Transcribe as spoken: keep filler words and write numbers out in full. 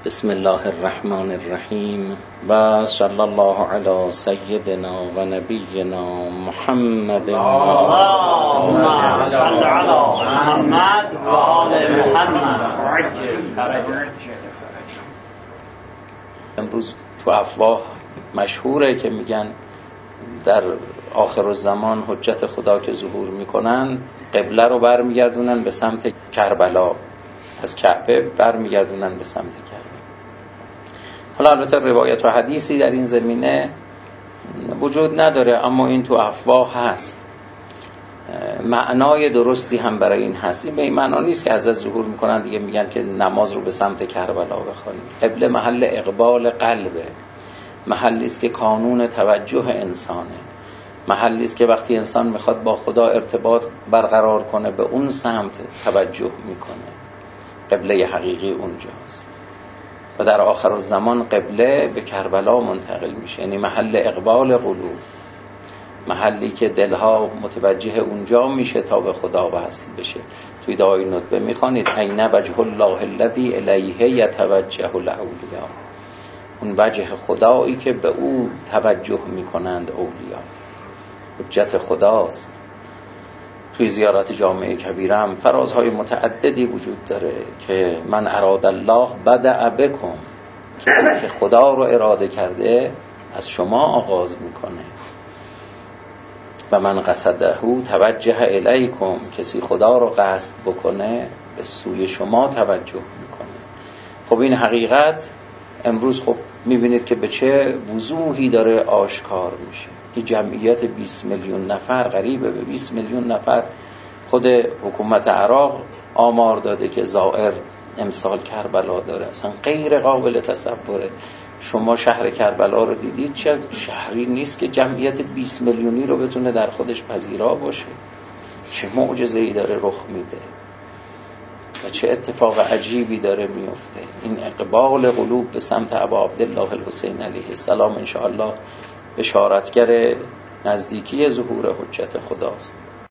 بسم الله الرحمن الرحیم و صلی الله علی سیدنا و نبینا محمد. اللهم صل علی محمد و آل محمد. امروز تو افواه مشهوره که میگن در آخر الزمان حجت خدا که ظهور میکنن قبله رو برمیگردونن به سمت کربلا، از کعبه برمیگردونن به سمت کربلا. حالا البته روایت و حدیثی در این زمینه وجود نداره، اما این تو افواه هست، معنای درستی هم برای این هست. این به این معنا نیست که حضرت ظهور میکنن دیگه میگن که نماز رو به سمت کربلا بخوانیم. قبله محل اقبال قلبه، محلی است که کانون توجه انسانه، محلی است که وقتی انسان میخواد با خدا ارتباط برقرار کنه به اون سمت توجه میکنه. قبله حقیقی اونجاست و در آخر الزمان قبله به کربلا منتقل میشه، یعنی محل اقبال قلوب، محلی که دلها متوجه اونجا میشه تا به خدا وصل بشه. توی دعای ندبه میخوانید عین وجه الله الذی الیه یتوجه الاولیا، اون وجه خدایی که به او توجه میکنند اولیا، حجت خداست. توی زیارت جامع کبیره هم فرازهای متعددی وجود داره که من اراد الله بدأ بکم، کسی که خدا رو اراده کرده از شما آغاز میکنه. و من قصده توجه الیکم، کسی خدا رو قصد بکنه به سوی شما توجه میکنه. خب این حقیقت امروز خب میبینید که به چه وضوحی داره آشکار میشه. که جمعیت بیست میلیون نفر، قریبه به بیست میلیون نفر، خود حکومت عراق آمار داده که زائر امسال کربلا داره. اصلا غیر قابل تصوره. شما شهر کربلا رو دیدید؟ چه شهری نیست که جمعیت بیست میلیونی رو بتونه در خودش پذیرا باشه. چه معجزه‌ای داره رخ میده و چه اتفاق عجیبی داره میفته. این اقبال قلوب به سمت ابا عبدالله الحسین علیه السلام ان شاء الله بشارتگر نزدیکی ظهور حجت خداست.